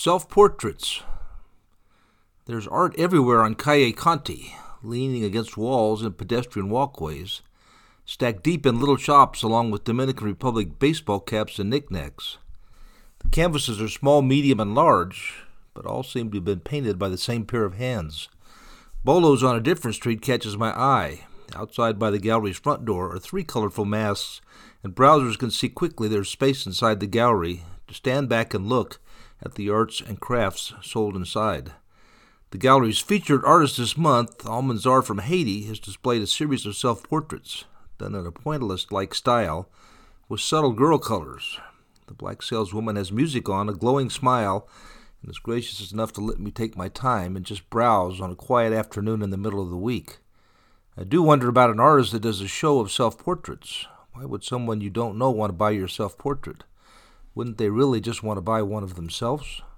Self-portraits. There's art everywhere on Calle Conti, leaning against walls and pedestrian walkways, stacked deep in little shops along with Dominican Republic baseball caps and knickknacks. The canvases are small, medium, and large, but all seem to have been painted by the same pair of hands. Bolo's on a different street catches my eye. Outside by the gallery's front door are three colorful masks, and browsers can see quickly there's space inside the gallery to stand back and look at the arts and crafts sold inside. The gallery's featured artist this month, Almanzar from Haiti, has displayed a series of self-portraits, done in a pointillist-like style, with subtle girl colors. The black saleswoman has music on, a glowing smile, and is gracious enough to let me take my time and just browse on a quiet afternoon in the middle of the week. I do wonder about an artist that does a show of self-portraits. Why would someone you don't know want to buy your self-portrait? Wouldn't they really just want to buy one of themselves?